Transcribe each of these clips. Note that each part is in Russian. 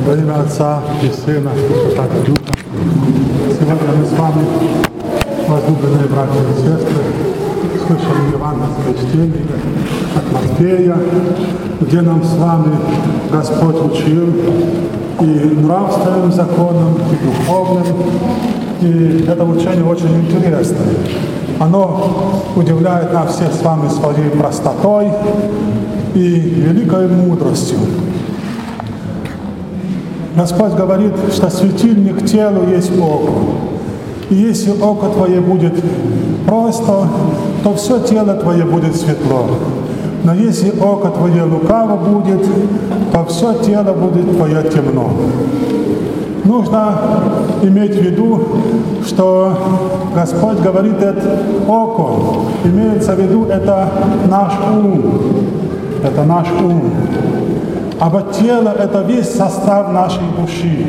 Во имя Отца и Сына и Святого Духа. Сегодня мы с вами, возлюбленные братья и сестры, слышали евангельское чтение от Матфея, где нам с вами Господь учил и нравственным законам, и духовным. И это учение очень интересное. Оно удивляет нас всех с вами своей простотой и великой мудростью. Господь говорит, что светильник телу есть око. И если око твое будет просто, то все тело твое будет светло. Но если око твое лукаво будет, то все тело будет твое темно. Нужно иметь в виду, что Господь говорит, это око, имеется в виду, это наш ум. Это наш ум. А вот тело – это весь состав нашей души.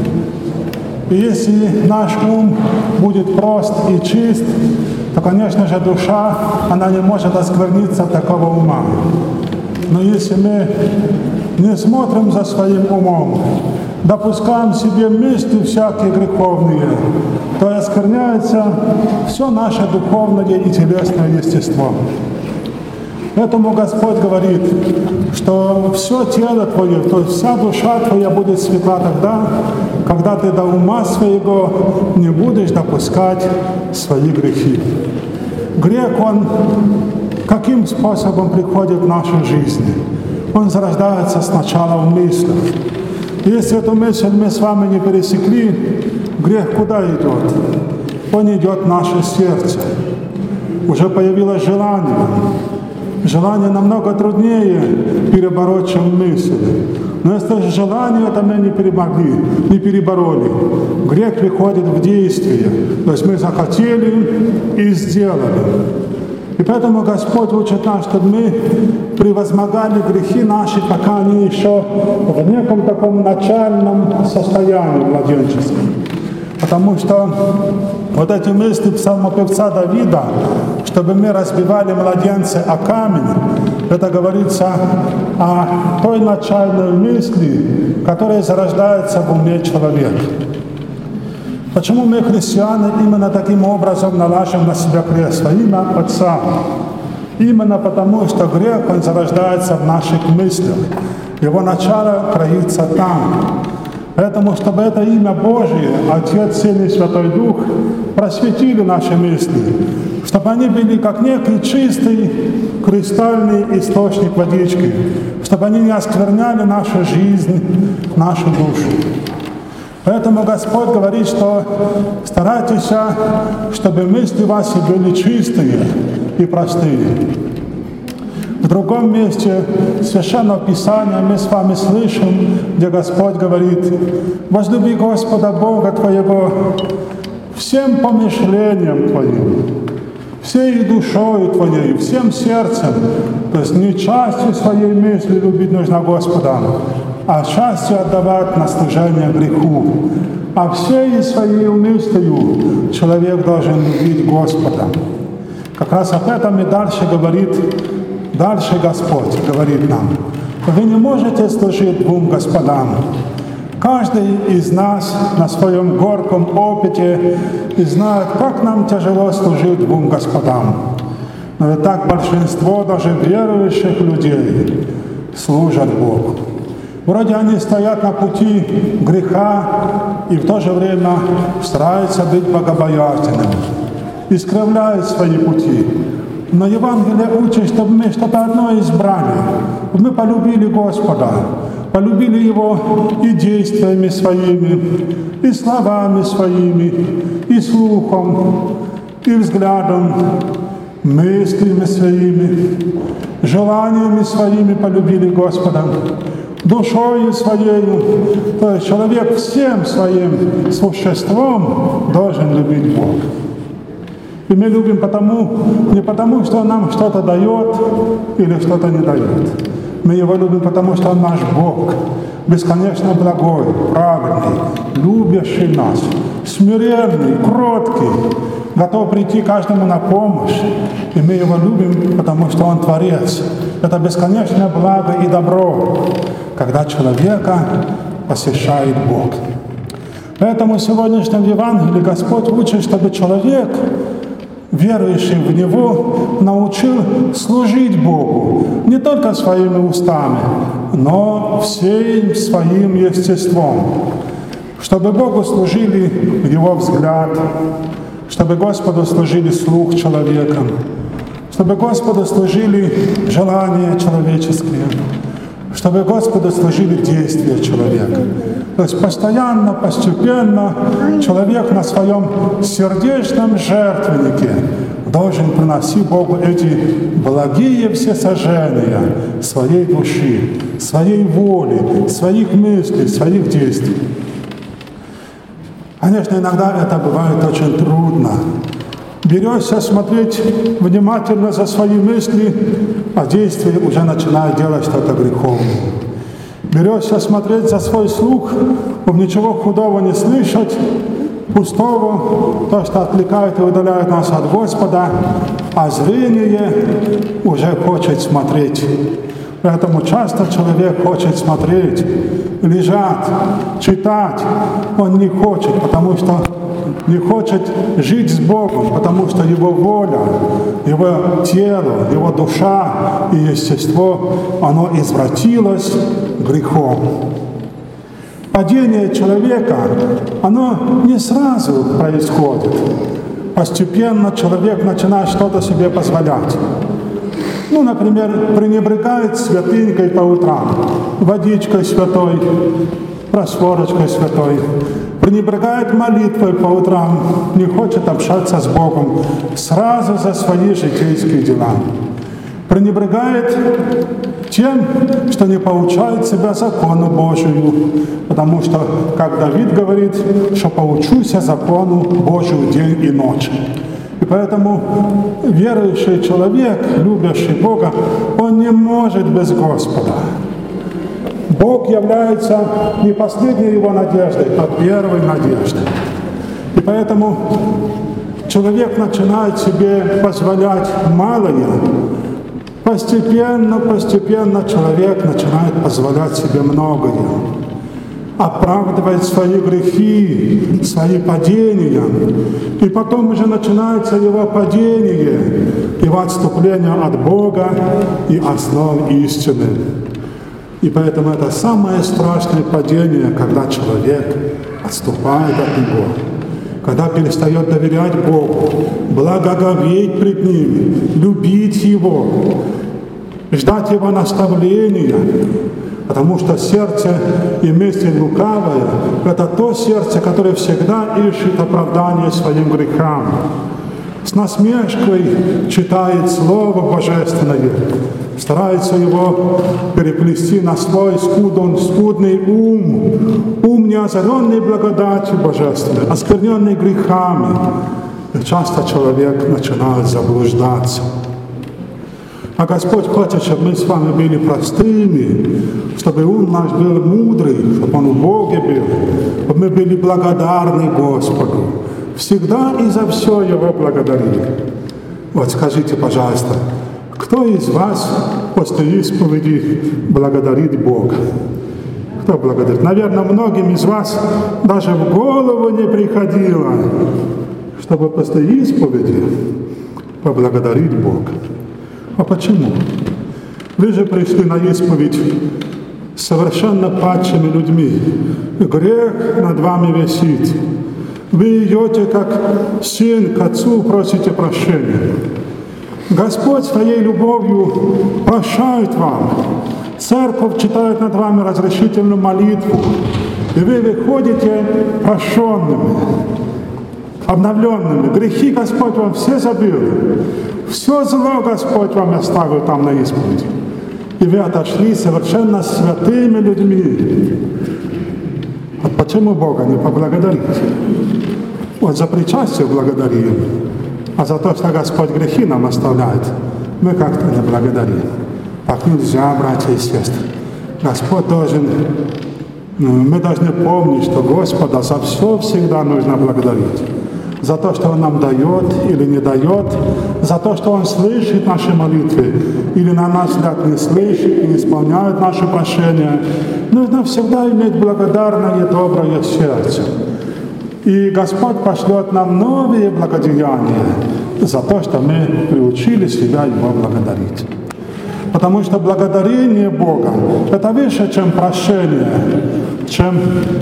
И если наш ум будет прост и чист, то, конечно же, душа, она не может оскверниться от такого ума. Но если мы не смотрим за своим умом, допускаем себе мысли всякие греховные, то оскверняется все наше духовное и телесное естество. Поэтому Господь говорит, что все тело твое, то есть вся душа твоя будет светла тогда, когда ты до ума своего не будешь допускать свои грехи. Грех, он каким способом приходит в нашу жизнь? Он зарождается сначала в мыслях. Если эту мысль мы с вами не пересекли, грех куда идет? Он идет в наше сердце. Уже появилось желание. Желание намного труднее перебороть, чем мысль. Но если желание это мы не перемогли, не перебороли, грех приходит в действие. То есть мы захотели и сделали. И поэтому Господь учит нас, чтобы мы превозмогали грехи наши, пока они еще в неком таком начальном состоянии младенческом. Потому что вот эти мысли псалмопевца Давида, чтобы мы разбивали младенца о камень, это говорится о той начальной мысли, которая зарождается в уме человека. Почему мы, христиане, именно таким образом наложим на себя крест во имя Отца? Именно потому, что грех, он зарождается в наших мыслях. Его начало кроется там. Поэтому, чтобы это имя Божие, Отец, Сын и Святой Дух, просветили наши мысли, чтобы они были как некий чистый, кристальный источник водички, чтобы они не оскверняли нашу жизнь, нашу душу. Поэтому Господь говорит, что старайтесь, чтобы мысли ваши были чистые и простые. В другом месте Священного Писания мы с вами слышим, где Господь говорит: «Возлюби Господа Бога твоего всем помышлением твоим, всей душою твоей, всем сердцем». То есть не частью своей мысли любить нужно Господа, а частью отдавать на служение греху. А всей своей мыслью человек должен любить Господа. Как раз об этом и дальше Господь говорит нам: вы не можете служить двум господам. Каждый из нас на своем горьком опыте знает, как нам тяжело служить двум господам. Но и так большинство даже верующих людей служат Богу. Вроде они стоят на пути греха и в то же время стараются быть богобоязненными, искривляют свои пути. Но Евангелие учит, чтобы мы что-то одно избрали. Мы полюбили Господа, полюбили Его и действиями своими, и словами своими, и слухом, и взглядом, мыслями своими, желаниями своими полюбили Господа, душою своей. То есть человек всем своим существом должен любить Бога. И мы любим не потому, что Он нам что-то дает или что-то не дает. Мы Его любим потому, что Он наш Бог, бесконечно благой, праведный, любящий нас, смиренный, кроткий, готов прийти каждому на помощь. И мы Его любим, потому что Он Творец. Это бесконечное благо и добро, когда человека посещает Бог. Поэтому в сегодняшнем Евангелии Господь учит, чтобы человек, верующий в Него, научил служить Богу не только своими устами, но всем своим естеством. Чтобы Богу служили Его взгляд, чтобы Господу служили слух человека, чтобы Господу служили желания человеческие, чтобы Господу служили действия человека. То есть постоянно, постепенно человек на своем сердечном жертвеннике должен приносить Богу эти благие всесожжения своей души, своей воли, своих мыслей, своих действий. Конечно, иногда это бывает очень трудно. Берешься смотреть внимательно за свои мысли, а действие уже начинает делать что-то греховное. Берешься смотреть за свой слух, чтобы ничего худого не слышать, пустого, то, что отвлекает и удаляет нас от Господа, а зрение уже хочет смотреть. Поэтому часто человек хочет смотреть, лежать, читать. Он не хочет, потому что не хочет жить с Богом, потому что его воля, его тело, его душа и естество, оно извратилось грехом. Падение человека, оно не сразу происходит. Постепенно человек начинает что-то себе позволять. Например, пренебрегает святынькой по утрам, водичкой святой, просворочкой святой, пренебрегает молитвой по утрам, не хочет общаться с Богом сразу за свои житейские дела. Пренебрегает тем, что не поучает себя закону Божию, потому что, как Давид говорит, что поучуся закону Божию день и ночь. И поэтому верующий человек, любящий Бога, он не может без Господа. Бог является не последней его надеждой, а первой надеждой. И поэтому человек начинает себе позволять малое. Постепенно человек начинает позволять себе многое. Оправдывает свои грехи, свои падения. И потом уже начинается его падение, его отступление от Бога и основ истины. И поэтому это самое страшное падение, когда человек отступает от Него, когда перестает доверять Богу, благоговеть пред Ним, любить Его, ждать Его наставления. Потому что сердце и мысль лукавое – это то сердце, которое всегда ищет оправдание своим грехам. С насмешкой читает Слово Божественное, старается его переплести на свой скудный ум не озаренный благодатью Божественной, оскверненный грехами. И часто человек начинает заблуждаться. А Господь хочет, чтобы мы с вами были простыми, чтобы ум наш был мудрый, чтобы он в Боге был, чтобы мы были благодарны Господу. Всегда и за все Его благодарили. Вот скажите, пожалуйста, кто из вас после исповеди благодарит Бога? Кто благодарит? Наверное, многим из вас даже в голову не приходило, чтобы после исповеди поблагодарить Бога. А почему? Вы же пришли на исповедь совершенно падшими людьми. Грех над вами висит. Вы идете, как сын к отцу, просите прощения. Господь своей любовью прощает вам. Церковь читает над вами разрешительную молитву. И вы выходите прощенными, обновленными. Грехи Господь вам все забил. Все зло Господь вам оставил там на исповеди. И вы отошли совершенно святыми людьми. А почему Бога не поблагодарить? Вот за причастие благодарим, а за то, что Господь грехи нам оставляет, мы как-то не благодарим. Так нельзя, братья и сестры. Господь должен, мы должны помнить, что Господа за все всегда нужно благодарить. за то, что Он нам дает или не дает, за то, что Он слышит наши молитвы или, на наш взгляд, не слышит и не исполняет наши прошения. Нужно всегда иметь благодарное и доброе сердце. И Господь пошлет нам новые благодеяния за то, что мы приучили себя Его благодарить. Потому что благодарение Бога – это выше, чем прощение, чем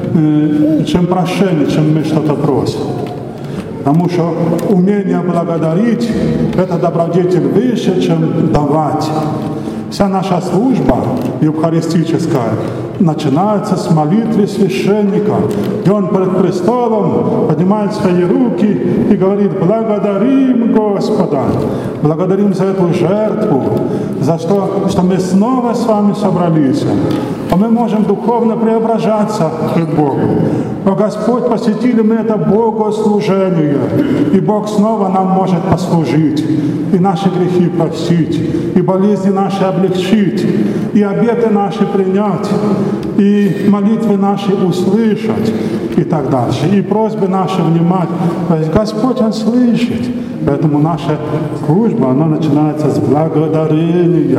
мы что-то просим. Потому что умение благодарить – это добродетель выше, чем давать. Вся наша служба евхаристическая начинается с молитвы священника. И он перед престолом поднимает свои руки и говорит: благодарим Господа, благодарим за эту жертву, за что мы снова с вами собрались. А мы можем духовно преображаться пред Богом. Но Господь, посетили мы это богослужение, и Бог снова нам может послужить, и наши грехи простить, и болезни наши облегчить, и обеты наши принять, и молитвы наши услышать, и так дальше, и просьбы наши внимать. То есть Господь, Он слышит. Поэтому наша служба, она начинается с благодарения.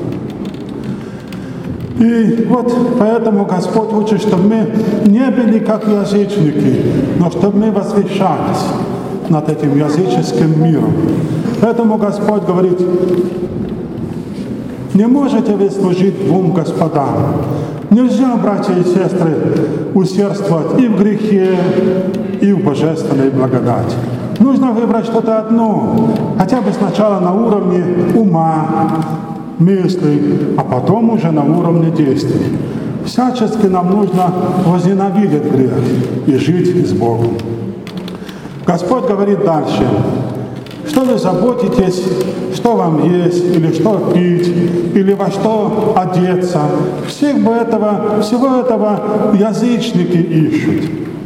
И вот поэтому Господь учит, чтобы мы не были как язычники, но чтобы мы возвышались над этим языческим миром. Поэтому Господь говорит: не можете вы служить двум господам. Нельзя, братья и сестры, усердствовать и в грехе, и в божественной благодати. Нужно выбрать что-то одно, хотя бы сначала на уровне ума, мыслей, а потом уже на уровне действий. Всячески нам нужно возненавидеть грех и жить с Богом. Господь говорит дальше: что вы заботитесь, что вам есть, или что пить, или во что одеться. Всего этого язычники ищут.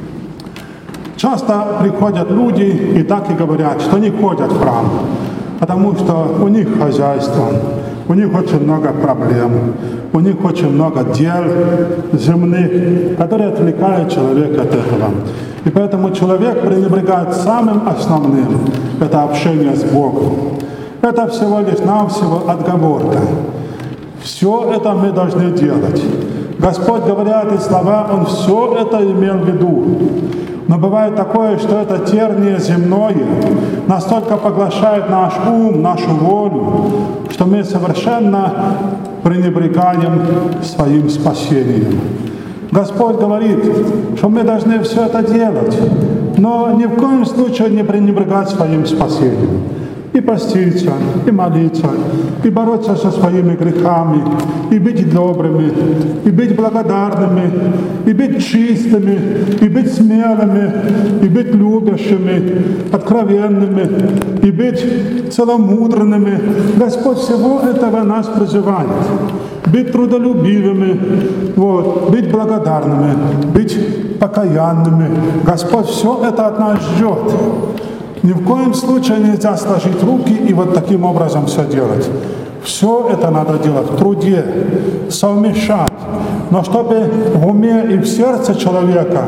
Часто приходят люди и так и говорят, что не ходят в храм, потому что у них хозяйство, у них очень много проблем, у них очень много дел земных, которые отвлекают человека от этого. И поэтому человек пренебрегает самым основным – это общение с Богом. Это всего лишь навсего отговорка. Все это мы должны делать. Господь, говоря эти слова, Он все это имел в виду. Но бывает такое, что это терние земное настолько поглощает наш ум, нашу волю, что мы совершенно пренебрегаем своим спасением. Господь говорит, что мы должны все это делать, но ни в коем случае не пренебрегать своим спасением. И поститься, и молиться, и бороться со своими грехами, и быть добрыми, и быть благодарными, и быть чистыми, и быть смелыми, и быть любящими, откровенными, и быть целомудренными. Господь всего этого нас призывает. Быть трудолюбивыми, быть благодарными, быть покаянными. Господь все это от нас ждет. Ни в коем случае нельзя сложить руки и вот таким образом все делать. Все это надо делать в труде, совмещать. Но чтобы в уме и в сердце человека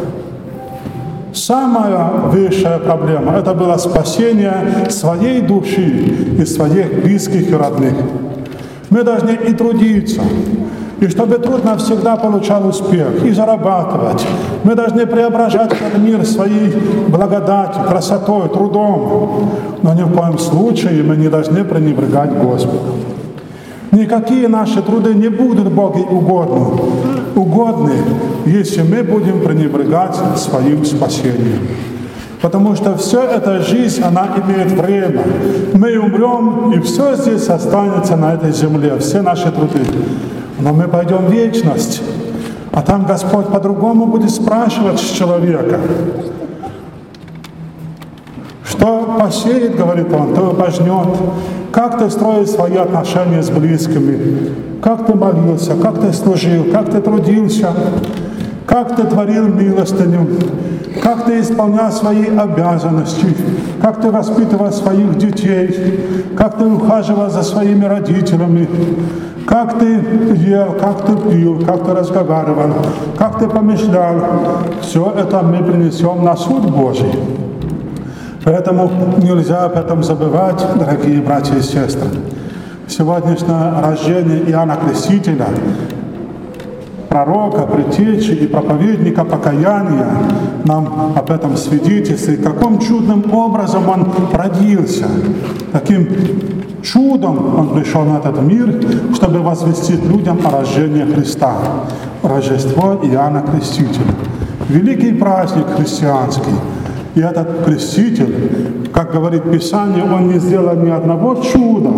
самая высшая проблема – это было спасение своей души и своих близких и родных. Мы должны и трудиться, и чтобы труд навсегда получал успех, и зарабатывать. Мы должны преображать этот мир своей благодатью, красотой, трудом. Но ни в коем случае мы не должны пренебрегать Господом. Никакие наши труды не будут Богу угодны, если мы будем пренебрегать своим спасением. Потому что вся эта жизнь, она имеет время. Мы умрем, и все здесь останется на этой земле, все наши труды. Но мы пойдем в вечность, а там Господь по-другому будет спрашивать с человека. Что посеет, говорит Он, то и пожнет. Как ты строишь свои отношения с близкими? Как ты молился? Как ты служил? Как ты трудился? Как ты творил милостыню? Как ты исполнял свои обязанности? Как ты воспитывал своих детей? Как ты ухаживал за своими родителями? Как ты ел, как ты пил, как ты разговаривал, как ты помышлял? Все это мы принесем на суд Божий. Поэтому нельзя об этом забывать, дорогие братья и сестры. Сегодняшнее рождение Иоанна Крестителя, пророка, предтечи и проповедника покаяния, нам об этом свидетельствует, каким чудным образом он родился. Каким чудом он пришел на этот мир, чтобы возвестить людям о рождении Христа. Рождество Иоанна Крестителя. Великий праздник христианский. И этот Креститель, как говорит Писание, он не сделал ни одного чуда.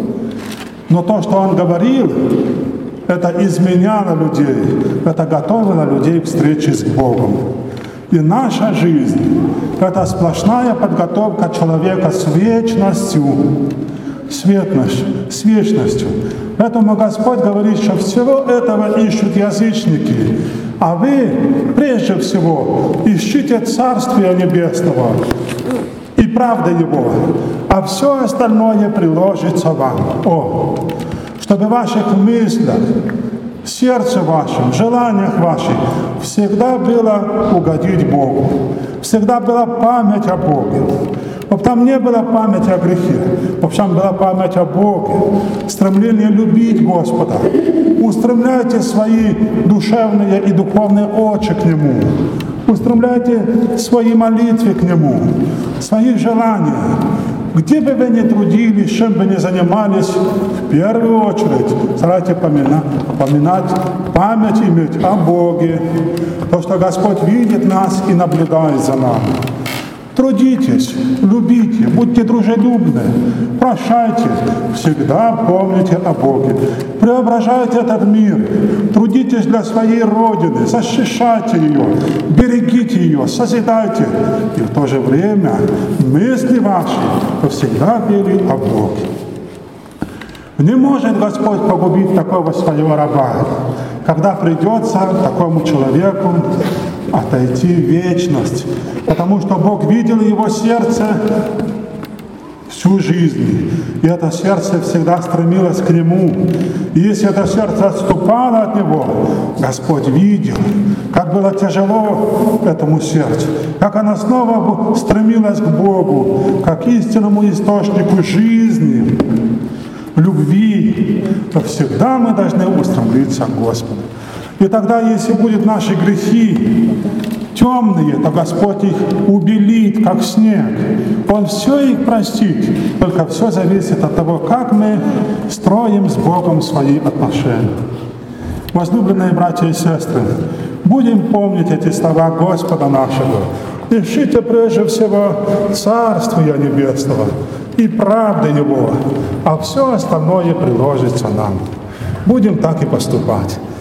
Но то, что он говорил, это изменяло людей, это готовило людей к встрече с Богом. И наша жизнь – это сплошная подготовка человека с вечностью, с вечностью. Поэтому Господь говорит, что всего этого ищут язычники, а вы, прежде всего, ищите Царствия Небесного и правды Его, а все остальное приложится вам. Чтобы в ваших мыслях, в сердце вашем, в желаниях ваших всегда было угодить Богу, всегда была память о Боге. Там не было памяти о грехе, там была память о Боге, стремление любить Господа. Устремляйте свои душевные и духовные очи к Нему. Устремляйте свои молитвы к Нему, свои желания. Где бы вы ни трудились, чем бы ни занимались, в первую очередь старайтесь поминать, память иметь о Боге, то, что Господь видит нас и наблюдает за нами. Трудитесь, любите, будьте дружелюбны, прощайте, всегда помните о Боге. Преображайте этот мир, трудитесь для своей Родины, защищайте ее, берегите ее, созидайте. И в то же время мысли ваши всегда были о Боге. Не может Господь погубить такого своего раба, когда придется такому человеку отойти в вечность, потому что Бог видел его сердце всю жизнь, и это сердце всегда стремилось к Нему. И если это сердце отступало от Него, Господь видел, как было тяжело этому сердцу, как оно снова стремилось к Богу, как истинному источнику жизни, любви, то всегда мы должны устремиться к Господу. И тогда, если будут наши грехи темные, то Господь их убелит, как снег. Он все их простит. Только все зависит от того, как мы строим с Богом свои отношения. Возлюбленные братья и сестры, будем помнить эти слова Господа нашего. Ищите прежде всего Царствия Небесного и правды Его, а все остальное приложится нам. Будем так и поступать.